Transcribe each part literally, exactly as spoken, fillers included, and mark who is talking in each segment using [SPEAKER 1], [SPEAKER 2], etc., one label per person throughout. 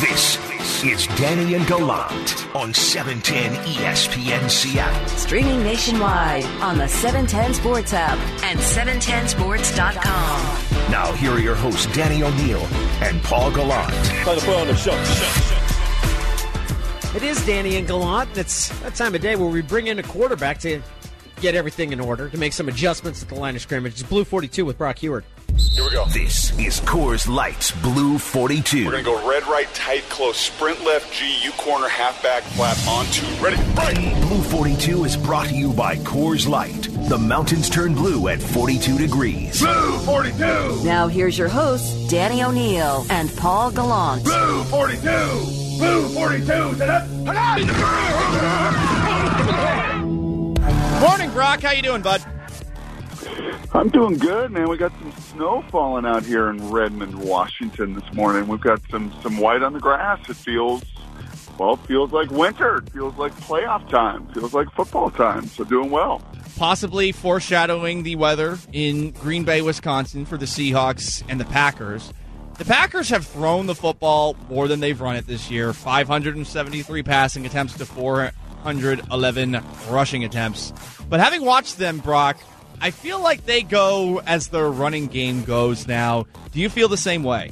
[SPEAKER 1] This is Danny and Gallant on seven ten E S P N Seattle.
[SPEAKER 2] Streaming nationwide on the seven ten Sports app and seven ten sports dot com.
[SPEAKER 1] Now here are your hosts, Danny O'Neill and Paul Gallant.
[SPEAKER 3] Time to put on the show.
[SPEAKER 4] It is Danny and Gallant. It's that time of day where we bring in a quarterback to get everything in order, to make some adjustments at the line of scrimmage. It's Blue forty-two with Brock Heward.
[SPEAKER 5] Here we go.
[SPEAKER 1] This is Coors Light's Blue forty-two.
[SPEAKER 5] We're going to go red, right, tight, close, sprint left, G, U corner, halfback, flat, on two. Ready, right.
[SPEAKER 1] Blue forty-two is brought to you by Coors Light. The mountains turn blue at forty-two degrees.
[SPEAKER 5] Blue forty-two.
[SPEAKER 2] Now here's your hosts, Danny O'Neill and Paul Gallant.
[SPEAKER 5] Blue forty-two. Blue forty-two.
[SPEAKER 6] Morning, Brock. How you doing, bud?
[SPEAKER 7] I'm doing good, man. We got some snow falling out here in Redmond, Washington this morning. We've got some, some white on the grass. It feels, well, it feels like winter. It feels like playoff time. It feels like football time. So doing well.
[SPEAKER 6] Possibly foreshadowing the weather in Green Bay, Wisconsin for the Seahawks and the Packers. The Packers have thrown the football more than they've run it this year. five hundred seventy-three passing attempts to four hundred eleven rushing attempts. But having watched them, Brock, I feel like they go as their running game goes now. Do you feel the same way?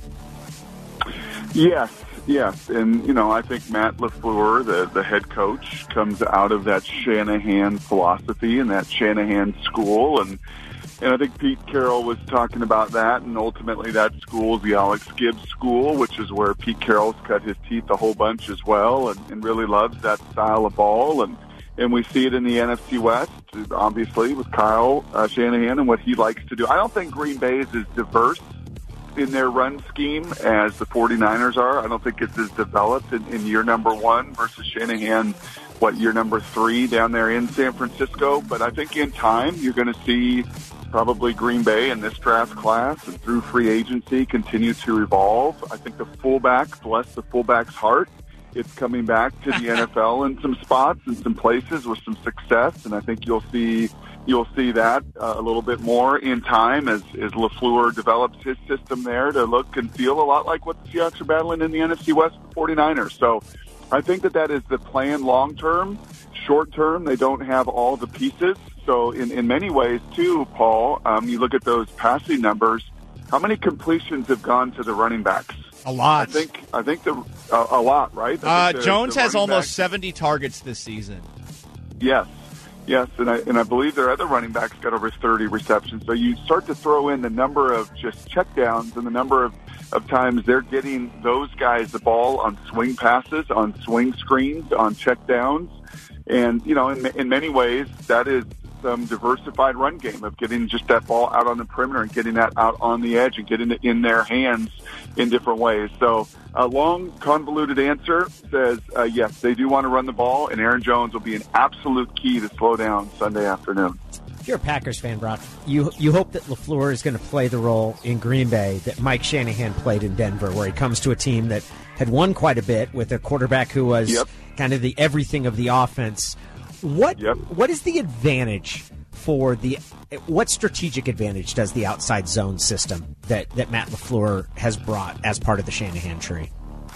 [SPEAKER 7] Yes, yes. And, you know, I think Matt LaFleur, the, the head coach, comes out of that Shanahan philosophy and that Shanahan school. And, and I think Pete Carroll was talking about that. And ultimately that school is the Alex Gibbs school, which is where Pete Carroll's cut his teeth a whole bunch as well and, and really loves that style of ball. And And we see it in the N F C West, obviously, with Kyle uh, Shanahan and what he likes to do. I don't think Green Bay is as diverse in their run scheme as the 49ers are. I don't think it's as developed in, in year number one versus Shanahan, what, year number three down there in San Francisco. But I think in time you're going to see probably Green Bay in this draft class and through free agency continue to evolve. I think the fullback, bless the fullback's heart, it's coming back to the N F L in some spots and some places with some success, and I think you'll see you'll see that uh, a little bit more in time as, as LaFleur develops his system there to look and feel a lot like what the Seahawks are battling in the N F C West with the 49ers. So I think that that is the plan long term. Short term, they don't have all the pieces. So in, in many ways, too, Paul, um, you look at those passing numbers, how many completions have gone to the running backs?
[SPEAKER 6] A lot.
[SPEAKER 7] I think I think the uh, a lot, right?
[SPEAKER 6] Uh,
[SPEAKER 7] the,
[SPEAKER 6] Jones
[SPEAKER 7] the
[SPEAKER 6] has almost
[SPEAKER 7] back,
[SPEAKER 6] seventy targets this season.
[SPEAKER 7] Yes, yes, and I and I believe their other running backs got over thirty receptions. So you start to throw in the number of just checkdowns and the number of, of times they're getting those guys the ball on swing passes, on swing screens, on checkdowns, and you know, in in many ways that is some diversified run game of getting just that ball out on the perimeter and getting that out on the edge and getting it in their hands in different ways. So a long, convoluted answer says, uh, yes, they do want to run the ball, and Aaron Jones will be an absolute key to slow down Sunday afternoon.
[SPEAKER 4] If you're a Packers fan, Brock, you you hope that LaFleur is going to play the role in Green Bay that Mike Shanahan played in Denver, where he comes to a team that had won quite a bit with a quarterback who was
[SPEAKER 7] yep.
[SPEAKER 4] kind of the everything of the offense. What
[SPEAKER 7] yep.
[SPEAKER 4] What is the advantage for the what strategic advantage does the outside zone system that, that Matt LaFleur has brought as part of the Shanahan tree?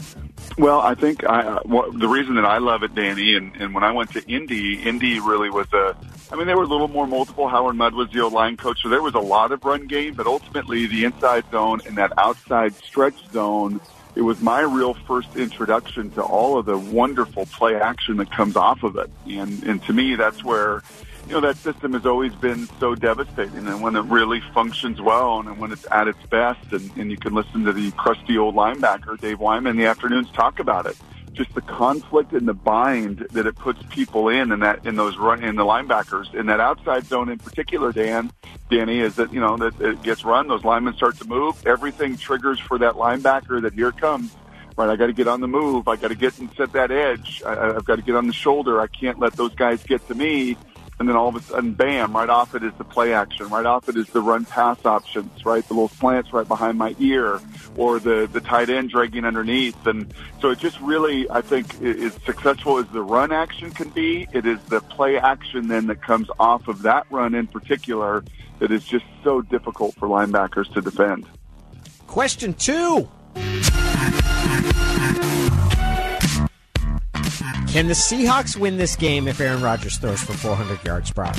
[SPEAKER 7] Well, I think I, uh, well, the reason that I love it, Danny, and, and when I went to Indy, Indy really was a, I mean, they were a little more multiple. Howard Mudd was the O-line coach, so there was a lot of run game, but ultimately the inside zone and that outside stretch zone, it was my real first introduction to all of the wonderful play action that comes off of it. And, and to me, that's where, you know, that system has always been so devastating. And when it really functions well and when it's at its best, and, and you can listen to the crusty old linebacker, Dave Wyman, in the afternoons talk about it. Just the conflict and the bind that it puts people in, and that in those run in the linebackers in that outside zone in particular, Dan, Danny, is that you know that it gets run, those linemen start to move, everything triggers for that linebacker that here it comes. Right, I got to get on the move. I got to get and set that edge. I, I've got to get on the shoulder. I can't let those guys get to me. And then all of a sudden, bam, right off it is the play action. Right off it is the run-pass options, right? The little slants right behind my ear, or the, the tight end dragging underneath. And so it just really, I think, is successful as the run action can be. It is the play action then that comes off of that run in particular that is just so difficult for linebackers to defend.
[SPEAKER 4] Question two. Can the Seahawks win this game if Aaron Rodgers throws for four hundred yards, Brock?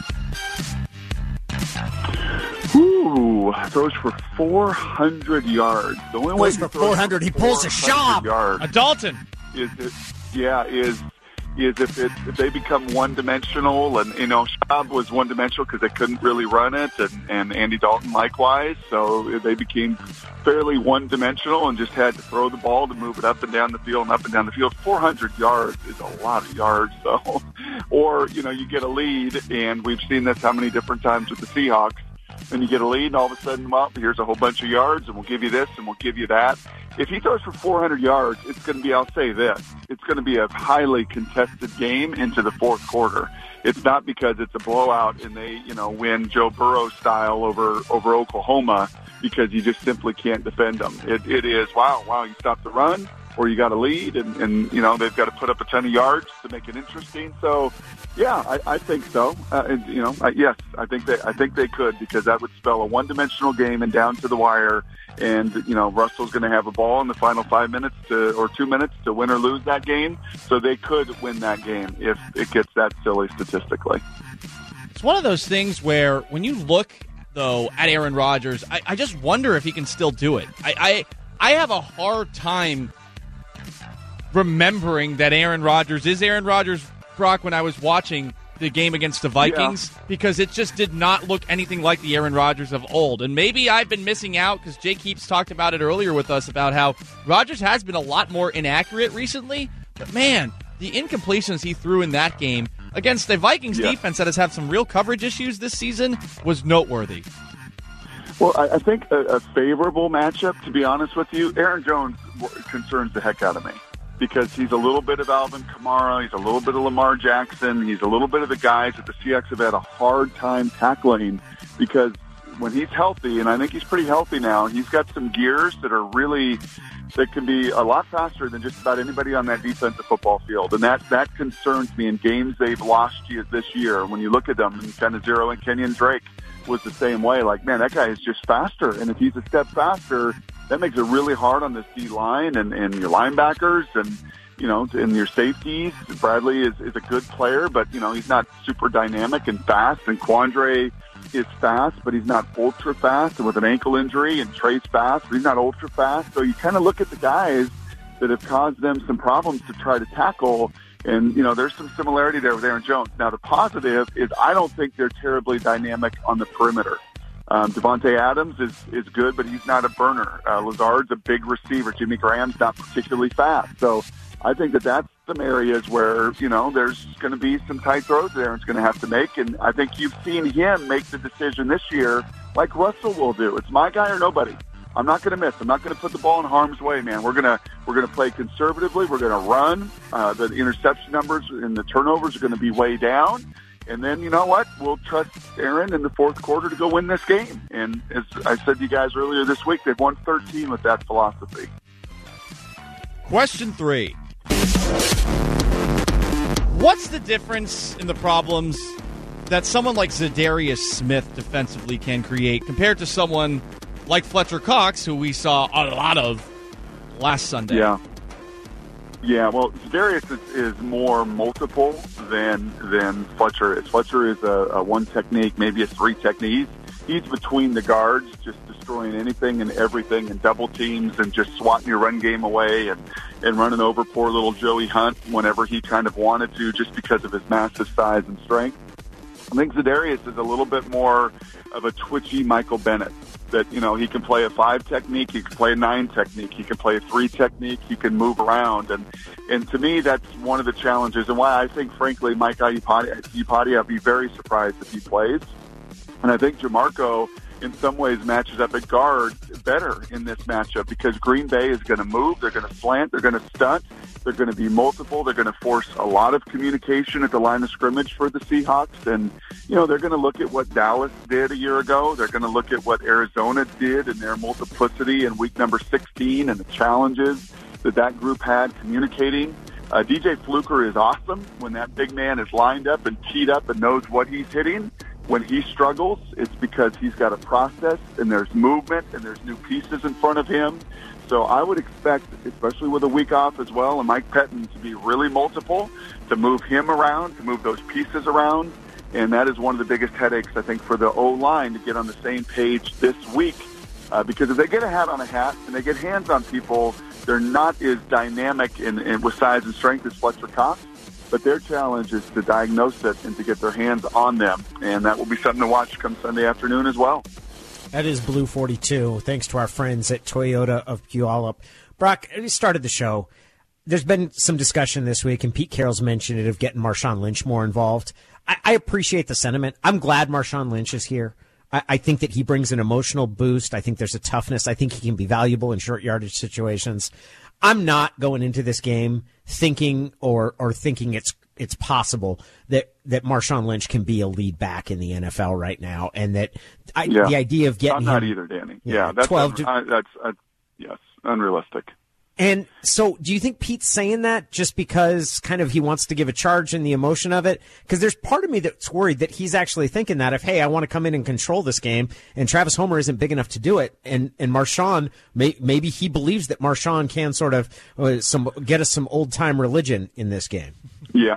[SPEAKER 7] Ooh, throws for four hundred yards. The only way
[SPEAKER 4] Throws for four hundred, he pulls a shot.
[SPEAKER 7] Yards
[SPEAKER 6] A Dalton.
[SPEAKER 7] is it, yeah, is is if, it, if they become one-dimensional, and, you know, Schaub was one-dimensional because they couldn't really run it, and, and Andy Dalton likewise, so they became fairly one-dimensional and just had to throw the ball to move it up and down the field and up and down the field. four hundred yards is a lot of yards, though. Or, you know, you get a lead, and we've seen this how many different times with the Seahawks, and you get a lead, and all of a sudden, well, here's a whole bunch of yards, and we'll give you this, and we'll give you that. If he throws for four hundred yards, it's going to be, I'll say this, it's going to be a highly contested game into the fourth quarter. It's not because it's a blowout and they, you know, win Joe Burrow style over, over Oklahoma because you just simply can't defend them. It, it is, wow, wow, you stop the run, or you got a lead, and, and, you know, they've got to put up a ton of yards to make it interesting. So, yeah, I, I think so. Uh, and, you know, I, yes, I think they, I think they could, because that would spell a one-dimensional game and down to the wire. And, you know, Russell's going to have a ball in the final five minutes to, or two minutes to win or lose that game. So they could win that game if it gets that silly statistically.
[SPEAKER 6] It's one of those things where when you look, though, at Aaron Rodgers, I, I just wonder if he can still do it. I, I, I have a hard time remembering that Aaron Rodgers is Aaron Rodgers, Brock, when I was watching the game against the Vikings, yeah. because it just did not look anything like the Aaron Rodgers of old. And maybe I've been missing out because Jake Heaps talked about it earlier with us about how Rodgers has been a lot more inaccurate recently. But, man, the incompletions he threw in that game against the Vikings yeah. defense that has had some real coverage issues this season was noteworthy.
[SPEAKER 7] Well, I, I think a, a favorable matchup, to be honest with you, Aaron Jones concerns the heck out of me. Because he's a little bit of Alvin Kamara, he's a little bit of Lamar Jackson, he's a little bit of the guys that the Seahawks have had a hard time tackling, because when he's healthy, and I think he's pretty healthy now, he's got some gears that are really, that can be a lot faster than just about anybody on that defensive football field. And that, that concerns me in games they've lost this year. When you look at them and kind of zero in Kenyon Drake was the same way. Like, man, that guy is just faster. And if he's a step faster, that makes it really hard on this D-line and, and your linebackers and, you know, and your safeties. Bradley is, is a good player, but, you know, he's not super dynamic and fast. And Quandre is fast, but he's not ultra fast. And with an ankle injury, and Trey's fast, but he's not ultra fast. So you kind of look at the guys that have caused them some problems to try to tackle. And, you know, there's some similarity there with Aaron Jones. Now, the positive is I don't think they're terribly dynamic on the perimeter. Um, Devontae Adams is, is good, but he's not a burner. Uh, Lazard's a big receiver. Jimmy Graham's not particularly fast. So I think that that's some areas where, you know, there's going to be some tight throws that Aaron's going to have to make. And I think you've seen him make the decision this year like Russell will do. It's my guy or nobody. I'm not going to miss. I'm not going to put the ball in harm's way, man. We're going to we're going to play conservatively. We're going to run. Uh, the interception numbers and the turnovers are going to be way down. And then, you know what? We'll trust Aaron in the fourth quarter to go win this game. And as I said to you guys earlier this week, they've won thirteen with that philosophy.
[SPEAKER 6] Question three. What's the difference in the problems that someone like Zadarius Smith defensively can create compared to someone like Fletcher Cox, who we saw a lot of last Sunday?
[SPEAKER 7] Yeah. Yeah, well, Zadarius is, is more multiple than than Fletcher is. Fletcher is a, a one technique, maybe a three technique. He's between the guards, just destroying anything and everything, and double teams, and just swatting your run game away, and, and running over poor little Joey Hunt whenever he kind of wanted to, just because of his massive size and strength. I think Zadarius is a little bit more of a twitchy Michael Bennett. That, you know, he can play a five technique, he can play a nine technique, he can play a three technique, he can move around. And, and to me, that's one of the challenges, and why I think, frankly, Mike Iupati, I'd be very surprised if he plays. And I think Jamarco, in some ways, matches up at guard better in this matchup, because Green Bay is going to move, they're going to slant, they're going to stunt, they're going to be multiple, they're going to force a lot of communication at the line of scrimmage for the Seahawks. And, you know, they're going to look at what Dallas did a year ago. They're going to look at what Arizona did in their multiplicity in week number sixteen and the challenges that that group had communicating. Uh, D J Fluker is awesome when that big man is lined up and teed up and knows what he's hitting. When he struggles, it's because he's got a process, and there's movement, and there's new pieces in front of him. So I would expect, especially with a week off as well, and Mike Pettin to be really multiple, to move him around, to move those pieces around. And that is one of the biggest headaches, I think, for the O-line to get on the same page this week. Uh, because if they get a hat on a hat and they get hands on people, they're not as dynamic in, in, with size and strength as Fletcher Cox. But their challenge is to diagnose it and to get their hands on them. And that will be something to watch come Sunday afternoon as well.
[SPEAKER 4] That is Blue forty-two, thanks to our friends at Toyota of Puyallup. Brock, we started the show. There's been some discussion this week, and Pete Carroll's mentioned it, of getting Marshawn Lynch more involved. I, I appreciate the sentiment. I'm glad Marshawn Lynch is here. I, I think that he brings an emotional boost. I think there's a toughness. I think he can be valuable in short yardage situations. I'm not going into this game thinking or or thinking it's it's possible that, that Marshawn Lynch can be a lead back in the N F L right now, and that I,
[SPEAKER 7] yeah.
[SPEAKER 4] the idea of getting
[SPEAKER 7] I'm not
[SPEAKER 4] him,
[SPEAKER 7] either, Danny.
[SPEAKER 4] Yeah,
[SPEAKER 7] yeah that's
[SPEAKER 4] twelve.
[SPEAKER 7] To, I, that's uh, yes, unrealistic.
[SPEAKER 4] And so, do you think Pete's saying that just because kind of he wants to give a charge in the emotion of it? Because there's part of me that's worried that he's actually thinking that if, hey, I want to come in and control this game, and Travis Homer isn't big enough to do it, and and Marshawn, may, maybe he believes that Marshawn can sort of uh, some get us some old time religion in this game.
[SPEAKER 7] Yeah,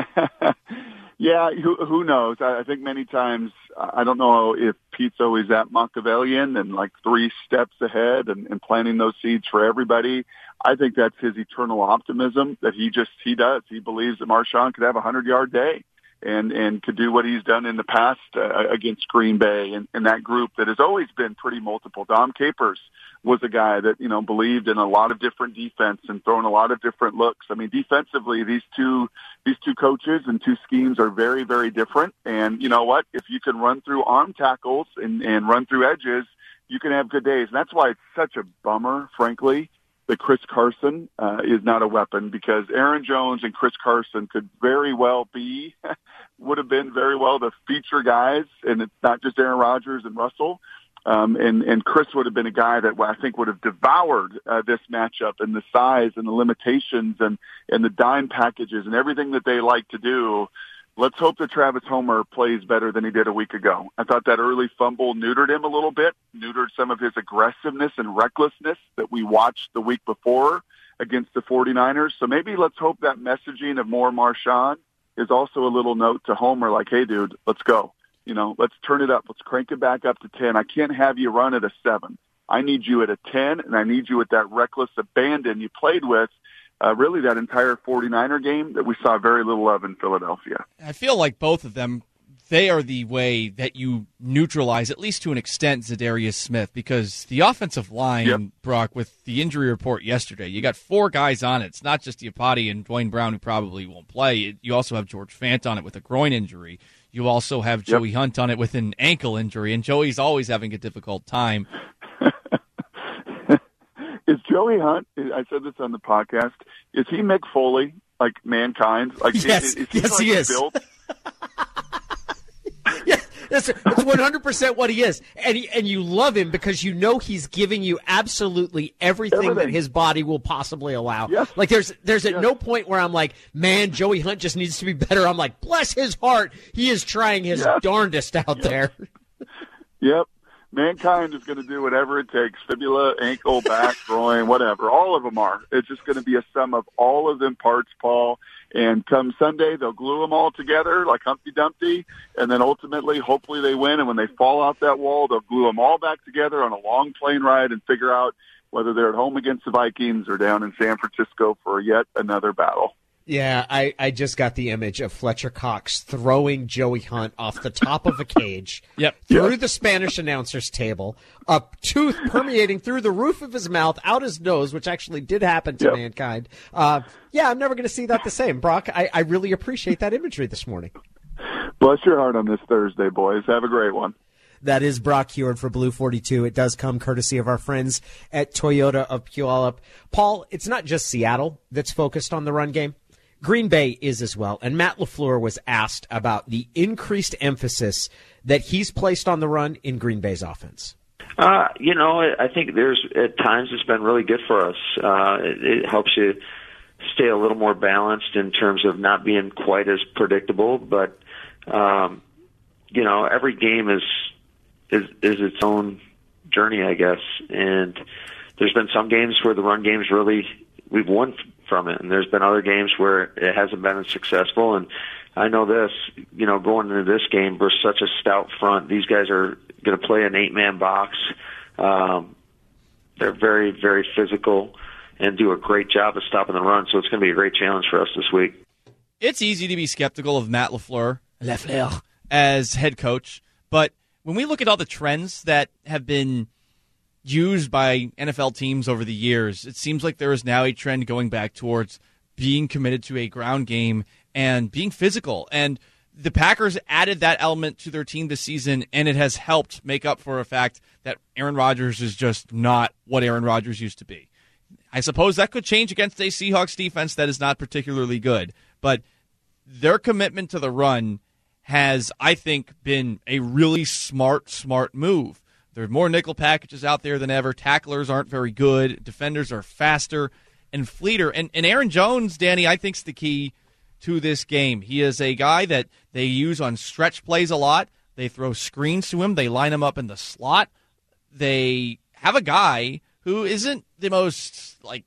[SPEAKER 7] yeah. Who, who knows? I, I think many times I don't know if Pete's always that Machiavellian and like three steps ahead and, and planting those seeds for everybody. I think that's his eternal optimism that he just, he does. He believes that Marshawn could have a hundred-yard day and, and could do what he's done in the past uh, against Green Bay and, and that group that has always been pretty multiple. Dom Capers was a guy that, you know, believed in a lot of different defense and throwing a lot of different looks. I mean, defensively, these two, these two coaches and two schemes are very, very different. And you know what? If you can run through arm tackles and, and run through edges, you can have good days. And that's why it's such a bummer, frankly, that Chris Carson uh, is not a weapon, because Aaron Jones and Chris Carson could very well be, would have been very well the feature guys, and it's not just Aaron Rodgers and Russell. Um, and, and Chris would have been a guy that I think would have devoured uh, this matchup and the size and the limitations and, and the dime packages and everything that they like to do. Let's hope that Travis Homer plays better than he did a week ago. I thought that early fumble neutered him a little bit, neutered some of his aggressiveness and recklessness that we watched the week before against the 49ers. So maybe let's hope that messaging of more Marshawn is also a little note to Homer like, hey, dude, let's go. You know, let's turn it up. Let's crank it back up to ten. I can't have you run at a seven. I need you at a ten, and I need you at that reckless abandon you played with Uh, really that entire 49er game that we saw very little of in Philadelphia.
[SPEAKER 6] I feel like both of them, they are the way that you neutralize, at least to an extent, Zadarius Smith, because the offensive line, yep. Brock, with the injury report yesterday, you got four guys on it. It's not just Iupati and Dwayne Brown, who probably won't play. You also have George Fant on it with a groin injury. You also have Joey yep. Hunt on it with an ankle injury, and Joey's always having a difficult time.
[SPEAKER 7] Is Joey Hunt, I said this on the podcast, is he Mick Foley, like Mankind? Like,
[SPEAKER 4] yes,
[SPEAKER 7] is, is he
[SPEAKER 4] yes,
[SPEAKER 7] like
[SPEAKER 4] he is.
[SPEAKER 7] Built?
[SPEAKER 4] Yeah, that's, that's one hundred percent what he is. And he, and you love him because you know he's giving you absolutely everything, everything. that his body will possibly allow.
[SPEAKER 7] Yes.
[SPEAKER 4] Like there's there's at
[SPEAKER 7] yes.
[SPEAKER 4] no point where I'm like, man, Joey Hunt just needs to be better. I'm like, bless his heart, he is trying his yes. darndest out
[SPEAKER 7] yes.
[SPEAKER 4] there.
[SPEAKER 7] Yep. Mankind is going to do whatever it takes, fibula, ankle, back, groin, whatever. All of them are. It's just going to be a sum of all of them parts, Paul. And come Sunday, they'll glue them all together like Humpty Dumpty, and then ultimately, hopefully they win. And when they fall off that wall, they'll glue them all back together on a long plane ride and figure out whether they're at home against the Vikings or down in San Francisco for yet another battle.
[SPEAKER 4] Yeah, I, I just got the image of Fletcher Cox throwing Joey Hunt off the top of a cage,
[SPEAKER 6] yep.
[SPEAKER 4] through
[SPEAKER 7] yep.
[SPEAKER 4] the Spanish announcer's table, a tooth permeating through the roof of his mouth, out his nose, which actually did happen to
[SPEAKER 7] yep.
[SPEAKER 4] Mankind. Uh, yeah, I'm never going to see that the same. Brock, I, I really appreciate that imagery this morning.
[SPEAKER 7] Bless your heart on this Thursday, boys. Have a great one.
[SPEAKER 4] That is Brock Huard for Blue forty-two. It does come courtesy of our friends at Toyota of Puyallup. Paul, it's not just Seattle that's focused on the run game. Green Bay is as well, and Matt LaFleur was asked about the increased emphasis that he's placed on the run in Green Bay's offense.
[SPEAKER 3] Uh, you know, I think there's at times it's been really good for us. Uh, it, it helps you stay a little more balanced in terms of not being quite as predictable. But um, you know, every game is is is its own journey, I guess, and there's been some games where the run game's really, we've won from it, and there's been other games where it hasn't been as successful. And I know this, you know, going into this game, we're such a stout front. These guys are going to play an eight-man box. Um, they're very, very physical and do a great job of stopping the run, so it's going to be a great challenge for us this week.
[SPEAKER 6] It's easy to be skeptical of Matt LaFleur, LaFleur as head coach, but when we look at all the trends that have been used by N F L teams over the years, it seems like there is now a trend going back towards being committed to a ground game and being physical. And the Packers added that element to their team this season, and it has helped make up for a fact that Aaron Rodgers is just not what Aaron Rodgers used to be. I suppose that could change against a Seahawks defense that is not particularly good, but their commitment to the run has, I think, been a really smart, smart move. There are more nickel packages out there than ever. Tacklers aren't very good. Defenders are faster and fleeter. And, and Aaron Jones, Danny, I think is the key to this game. He is a guy that they use on stretch plays a lot. They throw screens to him. They line him up in the slot. They have a guy who isn't the most like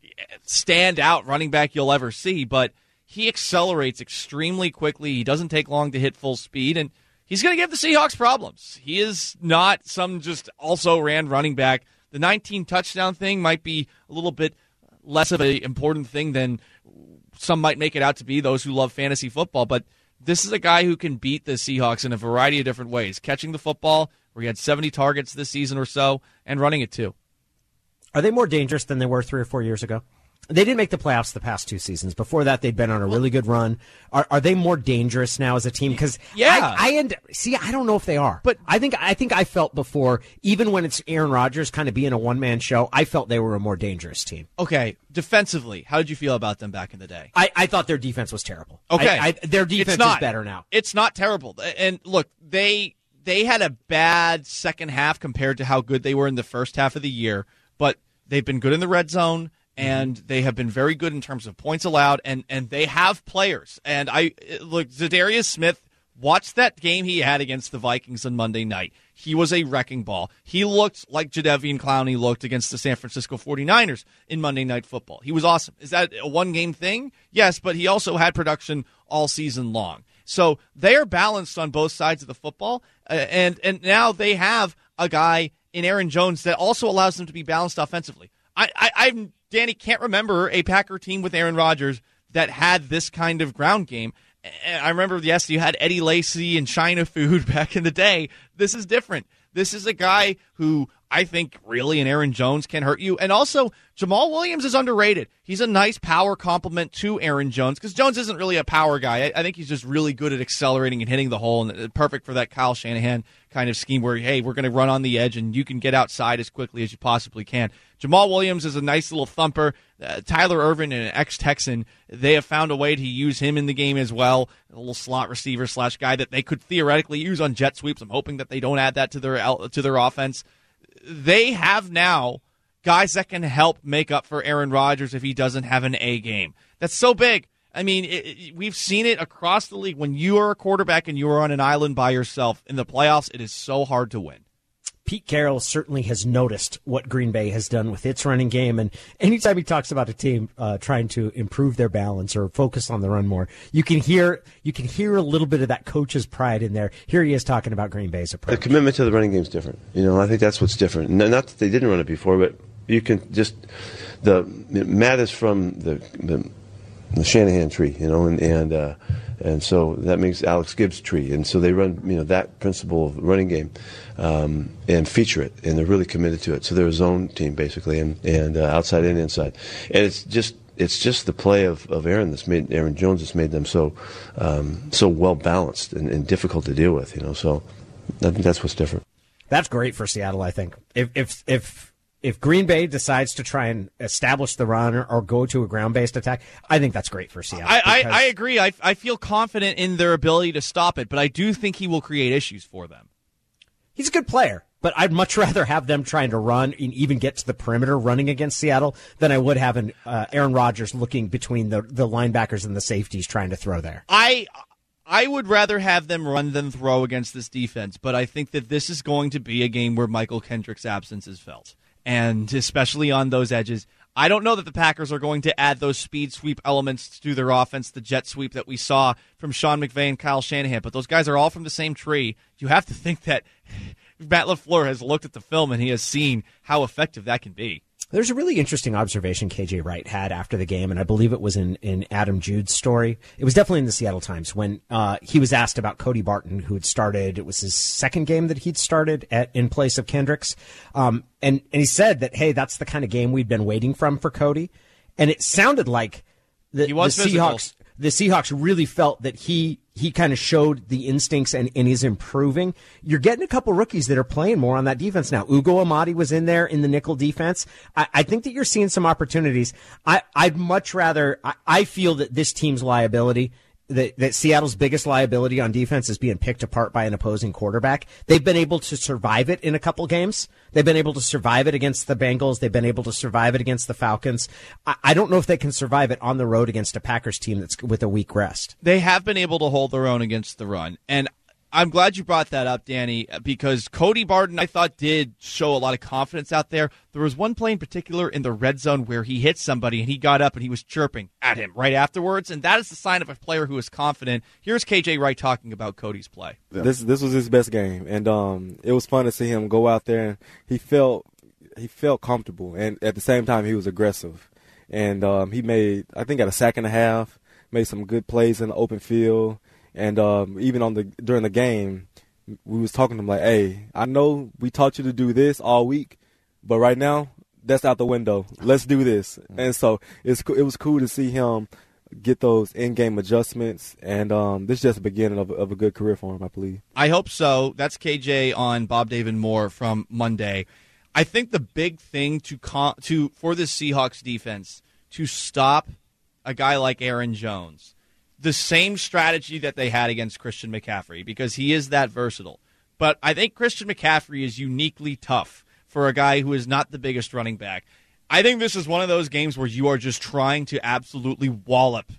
[SPEAKER 6] stand-out running back you'll ever see, but he accelerates extremely quickly. He doesn't take long to hit full speed, and he's going to give the Seahawks problems. He is not some just also-ran running back. The nineteen touchdown thing might be a little bit less of an important thing than some might make it out to be, those who love fantasy football, but this is a guy who can beat the Seahawks in a variety of different ways, catching the football, where he had seventy targets this season or so, and running it too.
[SPEAKER 4] Are they more dangerous than they were three or four years ago? They didn't make the playoffs the past two seasons. Before that, they'd been on a really good run. Are are they more dangerous now as a team? Because
[SPEAKER 6] yeah,
[SPEAKER 4] I, I end see. I don't know if they are, but I think I think I felt before, even when it's Aaron Rodgers kind of being a one man show, I felt they were a more dangerous team.
[SPEAKER 6] Okay, defensively, how did you feel about them back in the day?
[SPEAKER 4] I, I thought their defense was terrible.
[SPEAKER 6] Okay,
[SPEAKER 4] I, I, their defense is better now.
[SPEAKER 6] It's not terrible. And look, they they had a bad second half compared to how good they were in the first half of the year, but they've been good in the red zone. And they have been very good in terms of points allowed, and, and they have players. And I look, Zadarius Smith, watch that game he had against the Vikings on Monday night. He was a wrecking ball. He looked like Jadeveon Clowney looked against the San Francisco forty-niners in Monday Night Football. He was awesome. Is that a one-game thing? Yes, but he also had production all season long. So they are balanced on both sides of the football, uh, and, and now they have a guy in Aaron Jones that also allows them to be balanced offensively. I, I, I'm Danny, can't remember a Packer team with Aaron Rodgers that had this kind of ground game. I remember, yes, you had Eddie Lacy and China Food back in the day. This is different. This is a guy who I think really in Aaron Jones can hurt you. And also, Jamal Williams is underrated. He's a nice power complement to Aaron Jones because Jones isn't really a power guy. I, I think he's just really good at accelerating and hitting the hole, and perfect for that Kyle Shanahan kind of scheme where, hey, we're going to run on the edge and you can get outside as quickly as you possibly can. Jamal Williams is a nice little thumper. Uh, Tyler Ervin, an ex-Texan, they have found a way to use him in the game as well, a little slot receiver slash guy that they could theoretically use on jet sweeps. I'm hoping that they don't add that to their to their offense. They have now guys that can help make up for Aaron Rodgers if he doesn't have an A game. That's so big. I mean, it, it, we've seen it across the league. When you are a quarterback and you are on an island by yourself in the playoffs, it is so hard to win.
[SPEAKER 4] Pete Carroll certainly has noticed what Green Bay has done with its running game, and anytime he talks about a team uh, trying to improve their balance or focus on the run more, you can hear you can hear a little bit of that coach's pride in there. Here he is talking about Green Bay's approach.
[SPEAKER 8] The commitment to the running game is different. You know, I think that's what's different. Not that they didn't run it before, but you can just the Matt is from the the, the Shanahan tree, you know, and and uh, and so that makes Alex Gibbs' tree, and so they run, you know, that principle of running game. Um, and feature it, and they're really committed to it. So they're a zone team basically, and and uh, outside and inside. And it's just it's just the play of, of Aaron that's made Aaron Jones that's made them so um, so well balanced and, and difficult to deal with. You know, so I think that's what's different.
[SPEAKER 4] That's great for Seattle. I think if if if if Green Bay decides to try and establish the run or, or go to a ground based attack, I think that's great for Seattle.
[SPEAKER 6] I I, I agree. I I feel confident in their ability to stop it, but I do think he will create issues for them.
[SPEAKER 4] He's a good player, but I'd much rather have them trying to run and even get to the perimeter running against Seattle than I would have an uh, Aaron Rodgers looking between the, the linebackers and the safeties trying to throw there.
[SPEAKER 6] I I would rather have them run than throw against this defense, but I think that this is going to be a game where Michael Kendrick's absence is felt. and especially on those edges. I don't know that the Packers are going to add those speed sweep elements to their offense, the jet sweep that we saw from Sean McVay and Kyle Shanahan, but those guys are all from the same tree. You have to think that Matt LaFleur has looked at the film and he has seen how effective that can be.
[SPEAKER 4] There's a really interesting observation K J Wright had after the game, and I believe it was in, in Adam Jude's story. It was definitely in the Seattle Times when uh, he was asked about Cody Barton, who had started. It was his second game that he'd started at in place of Kendricks. Um, and, and he said that, hey, that's the kind of game we'd been waiting from for Cody. And it sounded like the,
[SPEAKER 6] he was
[SPEAKER 4] the Seahawks the Seahawks really felt that he he kind of showed the instincts and, and is improving. You're getting a couple rookies that are playing more on that defense now. Ugo Amadi was in there in the nickel defense. I, I think that you're seeing some opportunities. I, I'd much rather, I, I feel that this team's liability, that, that Seattle's biggest liability on defense is being picked apart by an opposing quarterback. They've been able to survive it in a couple games. They've been able to survive it against the Bengals. They've been able to survive it against the Falcons. I, I don't know if they can survive it on the road against a Packers team that's with a weak rest.
[SPEAKER 6] They have been able to hold their own against the run. And I'm glad you brought that up, Danny, because Cody Barton, I thought, did show a lot of confidence out there. There was one play in particular in the red zone where he hit somebody and he got up and he was chirping at him right afterwards, and that is the sign of a player who is confident. Here's K J Wright talking about Cody's play.
[SPEAKER 9] This this was his best game, and um, it was fun to see him go out there. And he felt he felt comfortable, and at the same time he was aggressive. And um, he made, I think, at a sack and a half, made some good plays in the open field. And um, even on the during the game, we was talking to him like, hey, I know we taught you to do this all week, but right now, that's out the window. Let's do this. And so it's it was cool to see him get those in-game adjustments, and um, this is just the beginning of, of a good career for him, I believe.
[SPEAKER 6] I hope so. That's K J on Bob David Moore from Monday. I think the big thing to con- to for the Seahawks defense to stop a guy like Aaron Jones, the same strategy that they had against Christian McCaffrey, because he is that versatile. But I think Christian McCaffrey is uniquely tough for a guy who is not the biggest running back. I think this is one of those games where you are just trying to absolutely wallop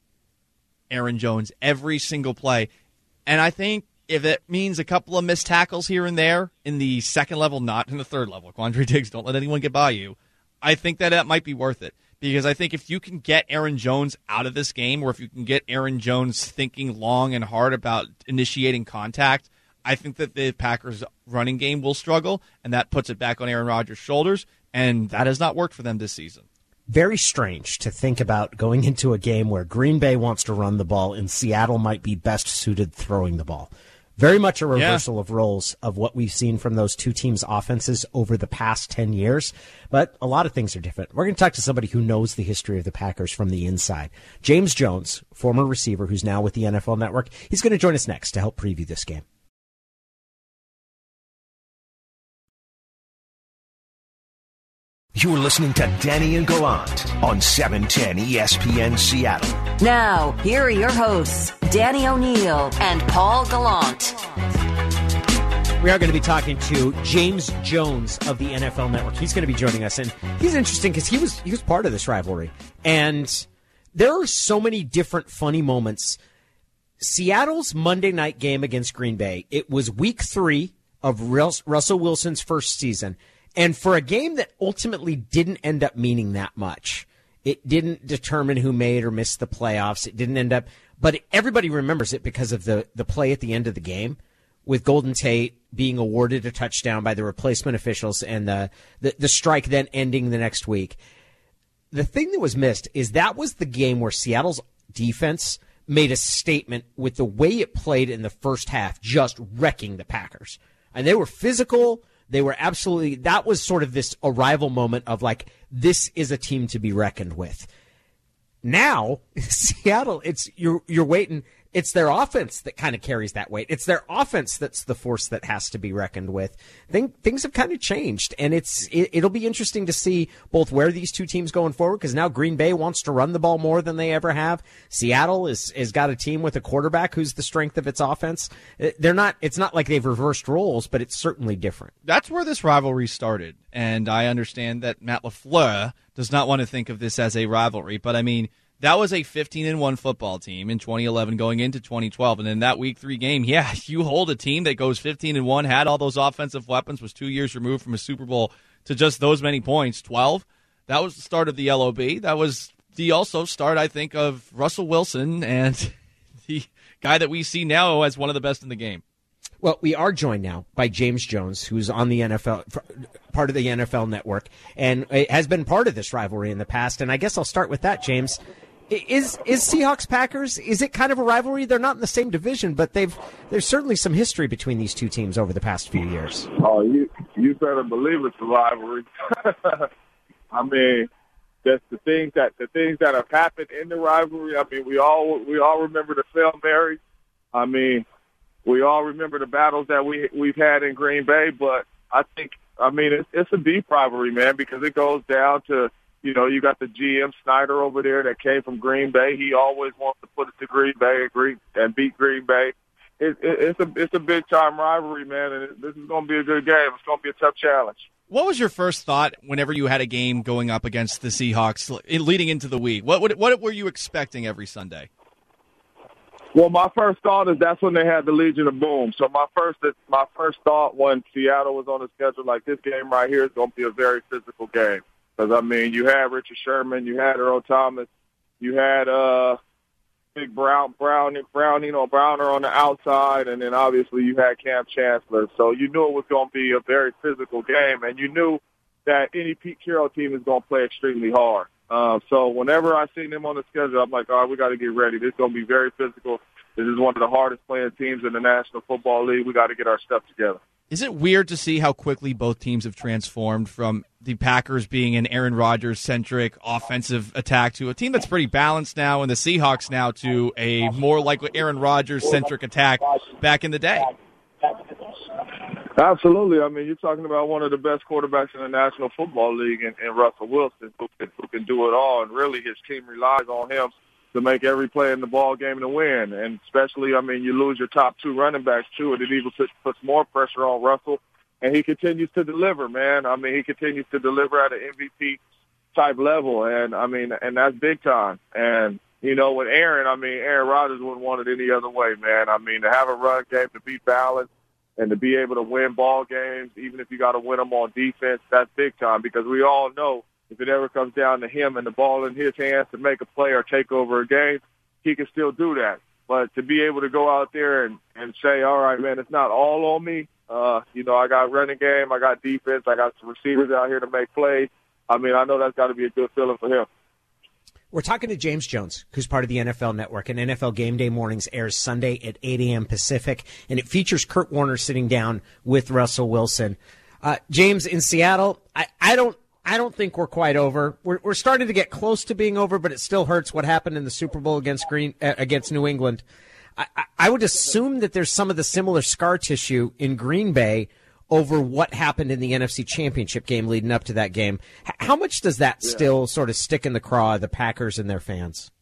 [SPEAKER 6] Aaron Jones every single play. And I think if it means a couple of missed tackles here and there in the second level, not in the third level, Quandre Diggs, don't let anyone get by you, I think that that might be worth it. Because I think if you can get Aaron Jones out of this game, or if you can get Aaron Jones thinking long and hard about initiating contact, I think that the Packers' running game will struggle, and that puts it back on Aaron Rodgers' shoulders, and that has not worked for them this season.
[SPEAKER 4] Very strange to think about going into a game where Green Bay wants to run the ball and Seattle might be best suited throwing the ball. Very much a reversal yeah. of roles of what we've seen from those two teams' offenses over the past ten years. But a lot of things are different. We're going to talk to somebody who knows the history of the Packers from the inside. James Jones, former receiver who's now with the N F L Network. He's going to join us next to help preview this game.
[SPEAKER 1] You're listening to Danny and Gallant on seven ten E S P N Seattle.
[SPEAKER 2] Now, here are your hosts, Danny O'Neill and Paul Gallant.
[SPEAKER 4] We are going to be talking to James Jones of the N F L Network. He's going to be joining us, and he's interesting because he was he was part of this rivalry. And there are so many different funny moments. Seattle's Monday night game against Green Bay, it was week three of Russell Wilson's first season. And for a game that ultimately didn't end up meaning that much, it didn't determine who made or missed the playoffs. It didn't end up, but everybody remembers it because of the, the play at the end of the game with Golden Tate being awarded a touchdown by the replacement officials and the, the, the strike then ending the next week. The thing that was missed is that was the game where Seattle's defense made a statement with the way it played in the first half, just wrecking the Packers. And they were physical. They were absolutely, that was sort of this arrival moment of like, this is a team to be reckoned with. Now, Seattle, it's, you're, you're waiting. It's their offense that kind of carries that weight. It's their offense that's the force that has to be reckoned with. Thing, things have kind of changed, and it's it, it'll be interesting to see both where these two teams going forward, because now Green Bay wants to run the ball more than they ever have. Seattle is has got a team with a quarterback who's the strength of its offense. They're not. It's not like they've reversed roles, but it's certainly different.
[SPEAKER 6] That's where this rivalry started, and I understand that Matt LaFleur does not want to think of this as a rivalry, but I mean, that was a fifteen and one football team in twenty eleven going into twenty twelve. And in that week three game, yeah, you hold a team that goes fifteen and one, had all those offensive weapons, was two years removed from a Super Bowl to just those many points, twelve. That was the start of the L O B. That was the also start, I think, of Russell Wilson and the guy that we see now as one of the best in the game.
[SPEAKER 4] Well, we are joined now by James Jones, who's on the N F L, part of the N F L Network, and has been part of this rivalry in the past. And I guess I'll start with that, James. Is is Seahawks Packers? Is it kind of a rivalry? They're not in the same division, but they've there's certainly some history between these two teams over the past few years.
[SPEAKER 7] Oh, you you better believe it's a rivalry. I mean, that's the things that the things that have happened in the rivalry. I mean, we all we all remember the Hail Mary. I mean. We all remember the battles that we, we've had in Green Bay, but I think, I mean, it's, it's a deep rivalry, man, because it goes down to, you know, you got the G M Snyder over there that came from Green Bay. He always wants to put it to Green Bay and, Green, and beat Green Bay. It, it, it's a it's a big-time rivalry, man, and it, this is going to be a good game. It's going to be a tough challenge.
[SPEAKER 6] What was your first thought whenever you had a game going up against the Seahawks leading into the week? What, what, what were you expecting every Sunday?
[SPEAKER 7] Well, my first thought is that's when they had the Legion of Boom. So my first my first thought when Seattle was on the schedule, like this game right here is going to be a very physical game. Because, I mean, you had Richard Sherman, you had Earl Thomas, you had uh, Big Brown, Brown, Brown, you know, Browner on the outside, and then obviously you had Cam Chancellor. So you knew it was going to be a very physical game, and you knew that any Pete Carroll team is going to play extremely hard. Uh, so whenever I seen them on the schedule, I'm like, all right, we got to get ready. This is going to be very physical. This is one of the hardest playing teams in the National Football League. We got to get our stuff together.
[SPEAKER 6] Is it weird to see how quickly both teams have transformed from the Packers being an Aaron Rodgers-centric offensive attack to a team that's pretty balanced now, and the Seahawks now to a more like Aaron Rodgers-centric attack back in the day?
[SPEAKER 7] Absolutely. I mean, you're talking about one of the best quarterbacks in the National Football League in, in Russell Wilson, who can, who can do it all, and really his team relies on him to make every play in the ball game to win. And especially, I mean, you lose your top two running backs, too, and it even puts, puts more pressure on Russell. And he continues to deliver, man. I mean, he continues to deliver at an M V P-type level, and, I mean, and that's big time. And, you know, with Aaron, I mean, Aaron Rodgers wouldn't want it any other way, man. I mean, to have a run game, to be balanced, and to be able to win ball games, even if you got to win them on defense, that's big time because we all know if it ever comes down to him and the ball in his hands to make a play or take over a game, he can still do that. But to be able to go out there and, and say, all right, man, it's not all on me. Uh, you know, I got running game, I got defense, I got some receivers out here to make plays. I mean, I know that's got to be a good feeling for him.
[SPEAKER 4] We're talking to James Jones, who's part of the N F L Network, and N F L Game Day Mornings airs Sunday at eight a.m. Pacific, and it features Kurt Warner sitting down with Russell Wilson. Uh, James, in Seattle, I, I don't I don't think we're quite over. We're, we're starting to get close to being over, but it still hurts what happened in the Super Bowl against Green uh, against New England. I, I would assume that there's some of the similar scar tissue in Green Bay over what happened in the N F C Championship game leading up to that game. H- how much does that yeah. still sort of stick in the craw of the Packers and their fans?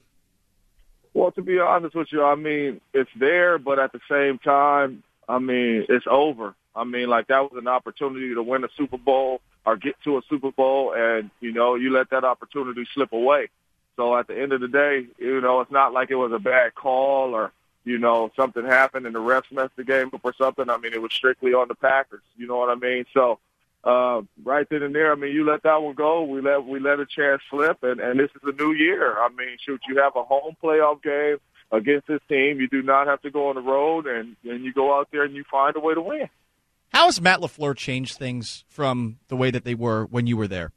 [SPEAKER 7] Well, to be honest with you, I mean, it's there, but at the same time, I mean, it's over. I mean, like, that was an opportunity to win a Super Bowl or get to a Super Bowl, and, you know, you let that opportunity slip away. So at the end of the day, you know, it's not like it was a bad call or, you know, something happened and the refs messed the game up or something. I mean, it was strictly on the Packers. You know what I mean? So uh, right then and there, I mean, you let that one go. We let we let a chance slip, and, and this is a new year. I mean, shoot, you have a home playoff game against this team. You do not have to go on the road, and, and you go out there and you find a way to win.
[SPEAKER 6] How has Matt LaFleur changed things from the way that they were when you were there?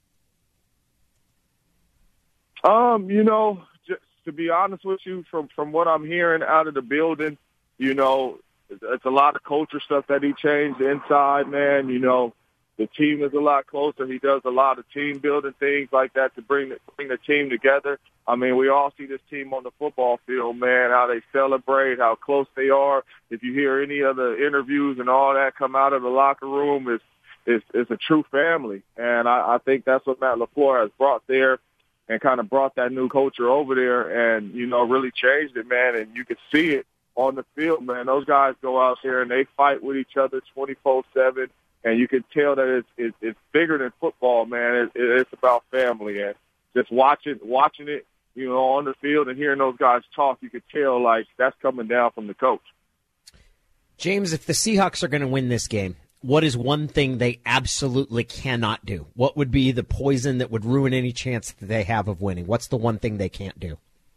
[SPEAKER 7] Um, you know, just to be honest with you, from, from what I'm hearing out of the building, you know, it's a lot of culture stuff that he changed inside, man. You know, the team is a lot closer. He does a lot of team building things like that to bring the, bring the team together. I mean, we all see this team on the football field, man, how they celebrate, how close they are. If you hear any of the interviews and all that come out of the locker room, it's, it's, it's a true family. And I, I think that's what Matt LaFleur has brought there and kind of brought that new culture over there and, you know, really changed it, man. And you can see it on the field, man. Those guys go out there and they fight with each other twenty-four seven. And you can tell that it's, it's, it's bigger than football, man. It, it, it's about family. And just watching, watching it, you know, on the field and hearing those guys talk, you could tell, like, that's coming down from the coach.
[SPEAKER 4] James, if the Seahawks are going to win this game, what is one thing they absolutely cannot do? What would be the poison that would ruin any chance that they have of winning? What's the one thing they can't do?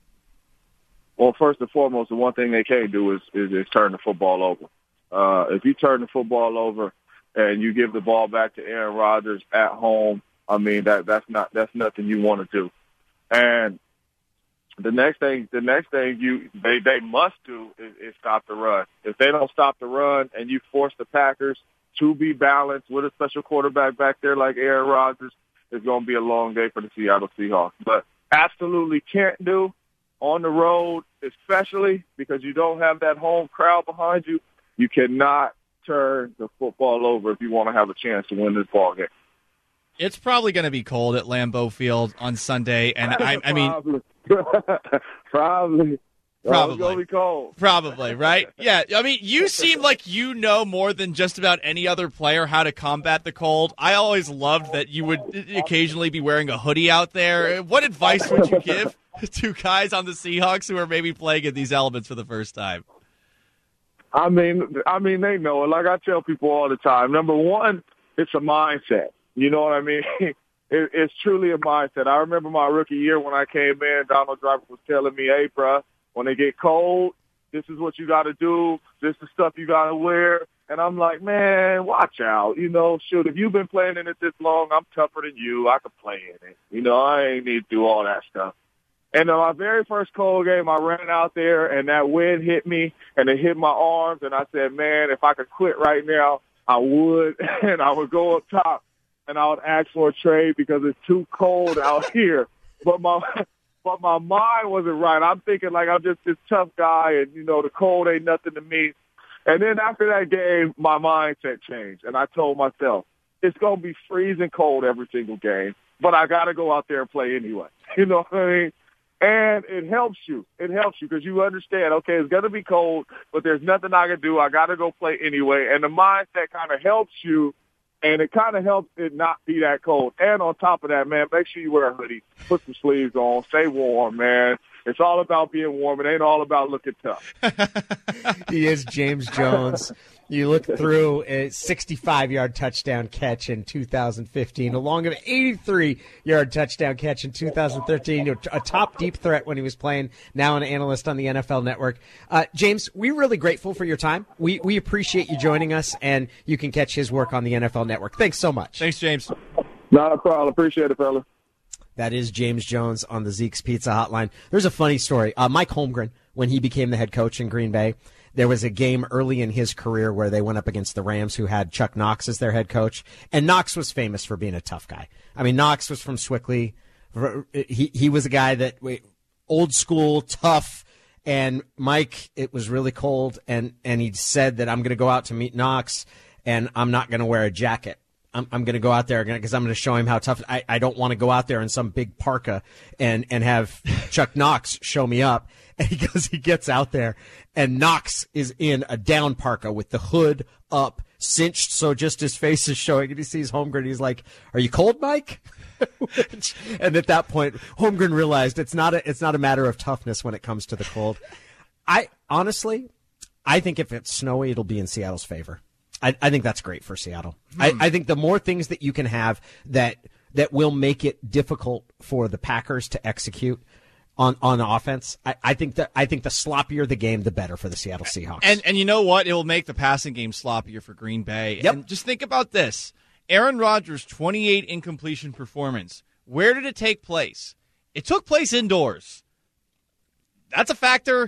[SPEAKER 10] Well, first and foremost, the one thing they can't do is, is, is turn the football over. Uh, if you turn the football over and you give the ball back to Aaron Rodgers at home, I mean, that that's not that's nothing you want to do. And the next thing, the next thing you they, they must do is, is stop the run. If they don't stop the run and you force the Packers to be balanced with a special quarterback back there like Aaron Rodgers, it's going to be a long day for the Seattle Seahawks. But absolutely can't do on the road, especially because you don't have that home crowd behind you. You cannot turn the football over if you want to have a chance to win this ball game.
[SPEAKER 6] It's probably going to be cold at Lambeau Field on Sunday, and I, I mean,
[SPEAKER 10] probably, probably,
[SPEAKER 6] probably
[SPEAKER 10] it's gonna be cold.
[SPEAKER 6] Probably, right? Yeah, I mean, you seem like you know more than just about any other player how to combat the cold. I always loved that you would occasionally be wearing a hoodie out there. What advice would you give to guys on the Seahawks who are maybe playing in these elements for the first time?
[SPEAKER 10] I mean, I mean, they know it. Like I tell people all the time, number one, it's a mindset. You know what I mean? It, it's truly a mindset. I remember my rookie year when I came in, Donald Driver was telling me, hey, bro, when they get cold, this is what you got to do. This is the stuff you got to wear. And I'm like, man, watch out. You know, shoot, if you've been playing in it this long, I'm tougher than you. I could play in it. You know, I ain't need to do all that stuff. And on my very first cold game, I ran out there, and that wind hit me, and it hit my arms. And I said, man, if I could quit right now, I would. And I would go up top. And I would ask for a trade because it's too cold out here. But my but my mind wasn't right. I'm thinking like I'm just this tough guy and, you know, the cold ain't nothing to me. And then after that game, my mindset changed. And I told myself, it's going to be freezing cold every single game, but I got to go out there and play anyway. You know what I mean? And it helps you. It helps you because you understand, okay, it's going to be cold, but there's nothing I can do. I got to go play anyway. And the mindset kind of helps you. And it kind of helps it not be that cold. And on top of that, man, make sure you wear a hoodie. Put some sleeves on. Stay warm, man. It's all about being warm. It ain't all about looking tough.
[SPEAKER 4] He is James Jones. You look through a sixty-five-yard touchdown catch in two thousand fifteen, along with an eighty-three-yard touchdown catch in two thousand thirteen, a top deep threat when he was playing, now an analyst on the N F L Network. Uh, James, we're really grateful for your time. We we appreciate you joining us, and you can catch his work on the N F L Network. Thanks so much.
[SPEAKER 6] Thanks, James.
[SPEAKER 10] Not a problem. Appreciate it, fella.
[SPEAKER 4] That is James Jones on the Zeke's Pizza Hotline. There's a funny story. Uh, Mike Holmgren, when he became the head coach in Green Bay, there was a game early in his career where they went up against the Rams, who had Chuck Knox as their head coach. And Knox was famous for being a tough guy. I mean, Knox was from Swickley. He he was a guy that old school, tough. And Mike, it was really cold, and and he said that I'm going to go out to meet Knox, and I'm not going to wear a jacket. I'm, I'm going to go out there because I'm going to show him how tough. I, I don't want to go out there in some big parka and and have Chuck Knox show me up. And he goes, he gets out there, and Knox is in a down parka with the hood up, cinched, so just his face is showing. And he sees Holmgren. He's like, "Are you cold, Mike?" Which, and at that point, Holmgren realized it's not a it's not a matter of toughness when it comes to the cold. I honestly, I think if it's snowy, it'll be in Seattle's favor. I, I think that's great for Seattle. Hmm. I, I think the more things that you can have that that will make it difficult for the Packers to execute on, on offense, I, I think that I think the sloppier the game, the better for the Seattle Seahawks.
[SPEAKER 6] And and you know what? It will make the passing game sloppier for Green Bay.
[SPEAKER 4] Yep.
[SPEAKER 6] And just think about this. Aaron Rodgers' twenty-eight incompletion performance. Where did it take place? It took place indoors. That's a factor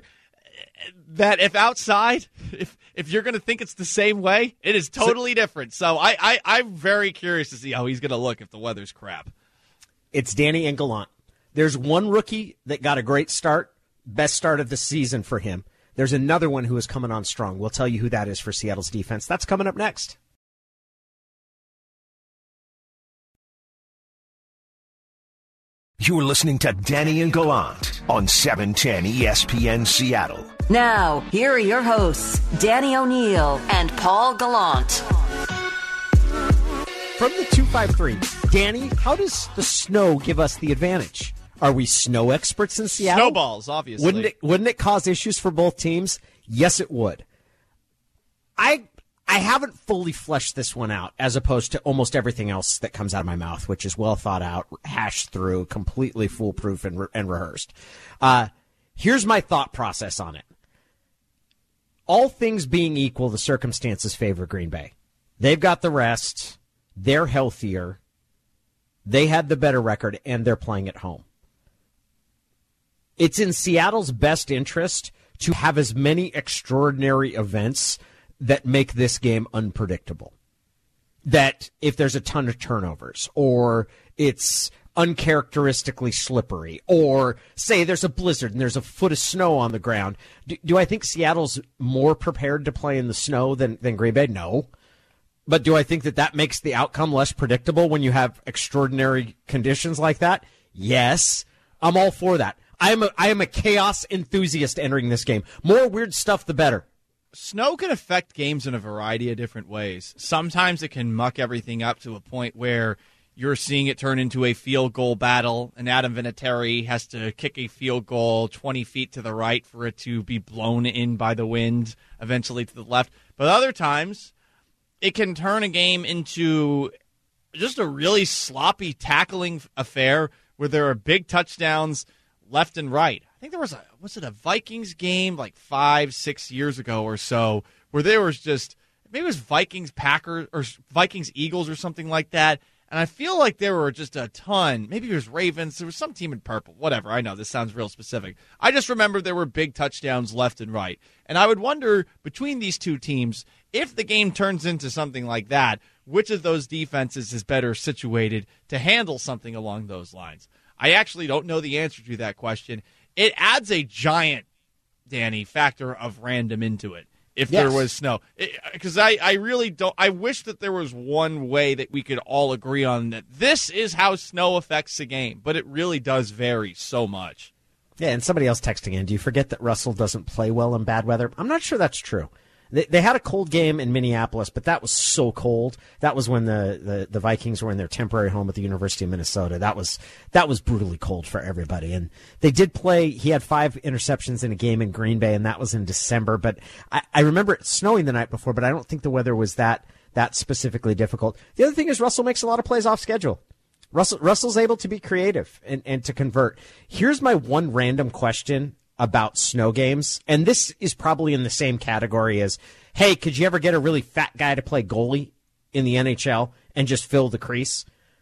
[SPEAKER 6] that if outside, if if you're going to think it's the same way, it is totally different. So I, I, I'm very curious to see how he's going to look if the weather's crap.
[SPEAKER 4] It's Danny and Gallant. There's one rookie that got a great start, best start of the season for him. There's another one who is coming on strong. We'll tell you who that is for Seattle's defense. That's coming up next.
[SPEAKER 1] You're listening to Danny and Gallant on seven ten E S P N Seattle.
[SPEAKER 2] Now, here are your hosts, Danny O'Neill and Paul Gallant.
[SPEAKER 4] From the two five three, Danny, how does the snow give us the advantage? Are we snow experts in Seattle?
[SPEAKER 6] Snowballs, obviously.
[SPEAKER 4] Wouldn't it, wouldn't it cause issues for both teams? Yes, it would. I I haven't fully fleshed this one out, as opposed to almost everything else that comes out of my mouth, which is well thought out, hashed through, completely foolproof and, re- and rehearsed. Uh, here's my thought process on it. All things being equal, the circumstances favor Green Bay. They've got the rest. They're healthier. They had the better record, and they're playing at home. It's in Seattle's best interest to have as many extraordinary events that make this game unpredictable. That if there's a ton of turnovers, or it's uncharacteristically slippery, or say there's a blizzard and there's a foot of snow on the ground, do, do I think Seattle's more prepared to play in the snow than, than Green Bay? No. But do I think that that makes the outcome less predictable when you have extraordinary conditions like that? Yes. I'm all for that. I am a, I am a chaos enthusiast entering this game. More weird stuff, the better.
[SPEAKER 6] Snow can affect games in a variety of different ways. Sometimes it can muck everything up to a point where you're seeing it turn into a field goal battle, and Adam Vinatieri has to kick a field goal twenty feet to the right for it to be blown in by the wind, eventually to the left. But other times, it can turn a game into just a really sloppy tackling affair where there are big touchdowns left and right. I think there was a, was it a Vikings game like five, six years ago or so, where there was just, maybe it was Vikings, Packers, or Vikings, Eagles or something like that. And I feel like there were just a ton. Maybe it was Ravens. There was some team in purple. Whatever. I know this sounds real specific. I just remember there were big touchdowns left and right. And I would wonder, between these two teams, if the game turns into something like that, which of those defenses is better situated to handle something along those lines? I actually don't know the answer to that question. It adds a giant, Danny, factor of random into it if yes. there was snow. Because I, I really don't – I wish that there was one way that we could all agree on that this is how snow affects the game, but it really does vary so much.
[SPEAKER 4] Yeah, and somebody else texting in, do you forget that Russell doesn't play well in bad weather? I'm not sure that's true. They, they had a cold game in Minneapolis, but that was so cold. That was when the, the, the Vikings were in their temporary home at the University of Minnesota. That was that was brutally cold for everybody. And they did play. He had five interceptions in a game in Green Bay, and that was in December. But I, I remember it snowing the night before, but I don't think the weather was that that specifically difficult. The other thing is Russell makes a lot of plays off schedule. Russell Russell's able to be creative and, and to convert. Here's my one random question about snow games, and this is probably in the same category as, hey, could you ever get a really fat guy to play goalie in the N H L and just fill the crease?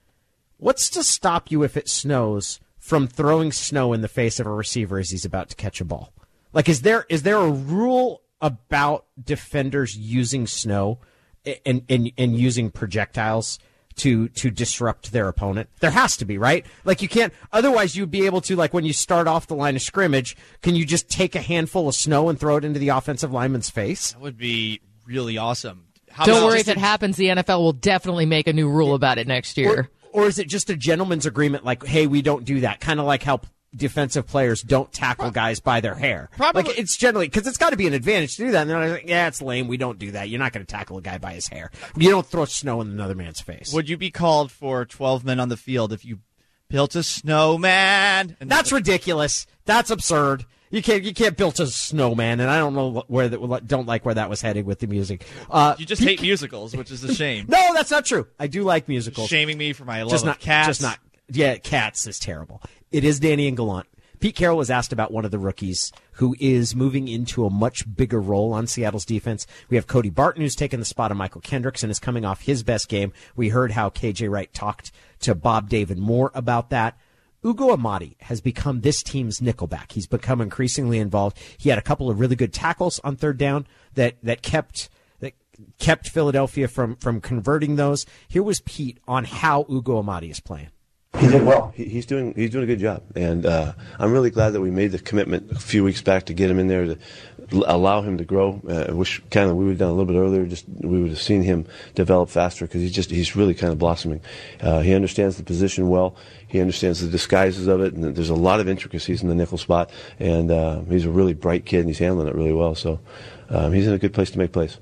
[SPEAKER 4] What's to stop you if it snows from throwing snow in the face of a receiver as he's about to catch a ball? Like, is there is there a rule about defenders using snow and and, and using projectiles to to disrupt their opponent? There has to be, right? Like, you can't, otherwise you'd be able to, like, when you start off the line of scrimmage, can you just take a handful of snow and throw it into the offensive lineman's face?
[SPEAKER 6] That would be really awesome. How
[SPEAKER 11] Don't worry, if it happens, the N F L will definitely make a new rule about it next year.
[SPEAKER 4] Or, or is it just a gentleman's agreement, like, hey, we don't do that? Kind of like how defensive players don't tackle guys by their hair.
[SPEAKER 6] Probably.
[SPEAKER 4] Like, it's generally, because it's got to be an advantage to do that. And they're like, yeah, it's lame. We don't do that. You're not going to tackle a guy by his hair. You don't throw snow in another man's face.
[SPEAKER 6] Would you be called for twelve men on the field if you built a snowman?
[SPEAKER 4] And That's ridiculous. That's absurd. You can't you can't build a snowman, and I don't know where that don't like where that was headed with the music. Uh,
[SPEAKER 6] you just hate musicals, which is a shame.
[SPEAKER 4] No, that's not true. I do like musicals.
[SPEAKER 6] Shaming me for my love
[SPEAKER 4] just
[SPEAKER 6] of
[SPEAKER 4] not,
[SPEAKER 6] cats.
[SPEAKER 4] Just not. Yeah, Cats is terrible. It is Danny and Gallant. Pete Carroll was asked about one of the rookies who is moving into a much bigger role on Seattle's defense. We have Cody Barton, who's taken the spot of Michael Kendricks and is coming off his best game. We heard how K J Wright talked to Bob David Moore about that. Ugo Amadi has become this team's nickelback. He's become increasingly involved. He had a couple of really good tackles on third down that, that kept that kept Philadelphia from, from converting those. Here was Pete on how Ugo Amadi is playing.
[SPEAKER 8] He did well. He, he's doing he's doing a good job, and uh, I'm really glad that we made the commitment a few weeks back to get him in there to l- allow him to grow. Uh, I wish kind of we would have done a little bit earlier. Just we would have seen him develop faster because he's just he's really kind of blossoming. Uh, he understands the position well. He understands the disguises of it, and there's a lot of intricacies in the nickel spot. And uh, he's a really bright kid, and he's handling it really well. So um, he's in a good place to make plays.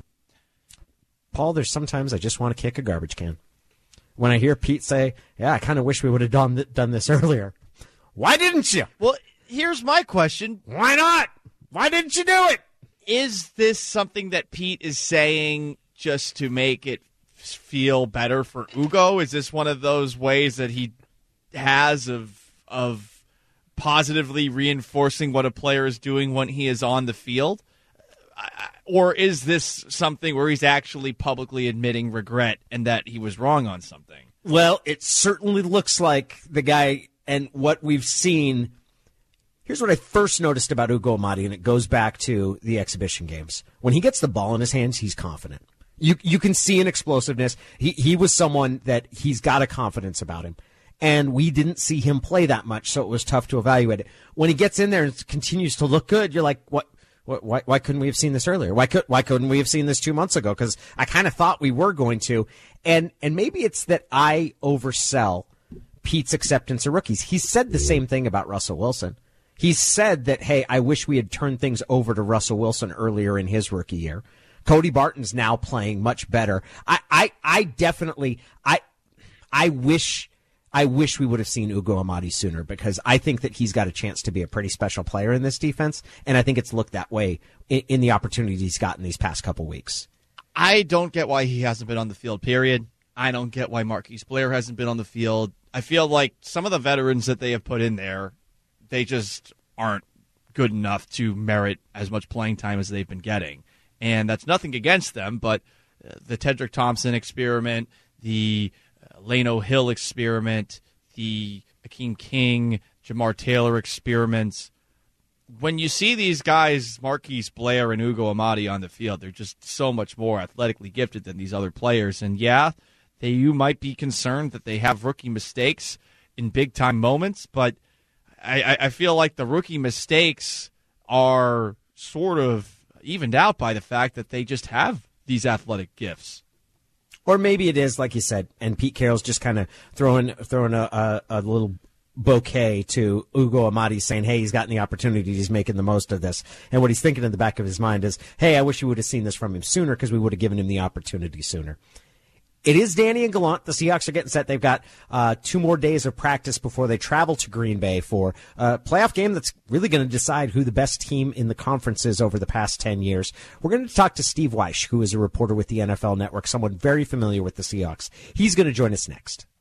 [SPEAKER 4] Paul, there's sometimes I just want to kick a garbage can. When I hear Pete say, yeah, I kind of wish we would have done, th- done this earlier. Why didn't you?
[SPEAKER 6] Well, here's my question.
[SPEAKER 4] Why not? Why didn't you do it?
[SPEAKER 6] Is this something that Pete is saying just to make it feel better for Ugo? Is this one of those ways that he has of of positively reinforcing what a player is doing when he is on the field? Or is this something where he's actually publicly admitting regret and that he was wrong on something?
[SPEAKER 4] Well, it certainly looks like the guy, and what we've seen. Here's what I first noticed about Ugo Amadi, and it goes back to the exhibition games. When he gets the ball in his hands, he's confident. You you can see an explosiveness. He he was someone that he's got a confidence about him. And we didn't see him play that much, so it was tough to evaluate it. When he gets in there and continues to look good, you're like, what? Why, why couldn't we have seen this earlier? Why could why couldn't we have seen this two months ago? Because I kind of thought we were going to, and and maybe it's that I oversell Pete's acceptance of rookies. He said the same thing about Russell Wilson. He said that, hey, I wish we had turned things over to Russell Wilson earlier in his rookie year. Cody Barton's now playing much better. I I, I definitely I I wish. I wish we would have seen Ugo Amadi sooner, because I think that he's got a chance to be a pretty special player in this defense, and I think it's looked that way in, in the opportunities he's gotten these past couple weeks.
[SPEAKER 6] I don't get why he hasn't been on the field, period. I don't get why Marquise Blair hasn't been on the field. I feel like some of the veterans that they have put in there, they just aren't good enough to merit as much playing time as they've been getting. And that's nothing against them, but the Tedrick Thompson experiment, the Lano Hill experiment, the Akeem King, Jamar Taylor experiments. When you see these guys, Marquise Blair and Ugo Amadi, on the field, they're just so much more athletically gifted than these other players. And yeah, they, you might be concerned that they have rookie mistakes in big-time moments, but I, I feel like the rookie mistakes are sort of evened out by the fact that they just have these athletic gifts.
[SPEAKER 4] Or maybe it is, like you said, and Pete Carroll's just kind of throwing throwing a, a, a little bouquet to Ugo Amadi, saying, hey, he's gotten the opportunity, he's making the most of this. And what he's thinking in the back of his mind is, hey, I wish we would have seen this from him sooner, because we would have given him the opportunity sooner. It is Danny and Gallant. The Seahawks are getting set. They've got uh, two more days of practice before they travel to Green Bay for a playoff game that's really going to decide who the best team in the conference is over the past ten years. We're going to talk to Steve Weish, who is a reporter with the N F L Network, someone very familiar with the Seahawks. He's going to join us next.